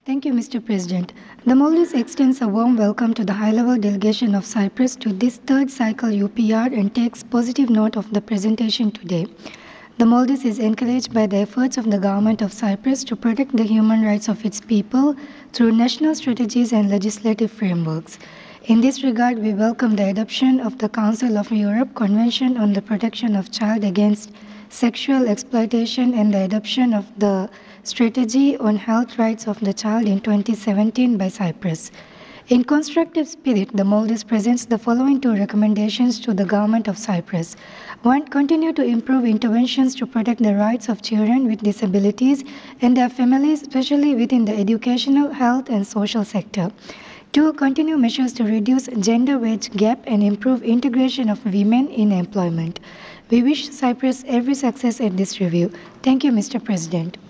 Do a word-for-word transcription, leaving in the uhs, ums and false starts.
Thank you, Mister President. The Maldives extends a warm welcome to the high-level delegation of Cyprus to this third cycle U P R and takes positive note of the presentation today. The Maldives is encouraged by the efforts of the government of Cyprus to protect the human rights of its people through national strategies and legislative frameworks. In this regard, we welcome the adoption of the Council of Europe Convention on the Protection of Child Against Sexual Exploitation and the adoption of the Strategy on Health Rights of the Child in twenty seventeen by Cyprus. In constructive spirit, the Maldives presents the following two recommendations to the government of Cyprus. One, continue to improve interventions to protect the rights of children with disabilities and their families, especially within the educational, health, and social sector. Two, continue measures to reduce gender wage gap and improve integration of women in employment. We wish Cyprus every success at this review. Thank you, Mister President.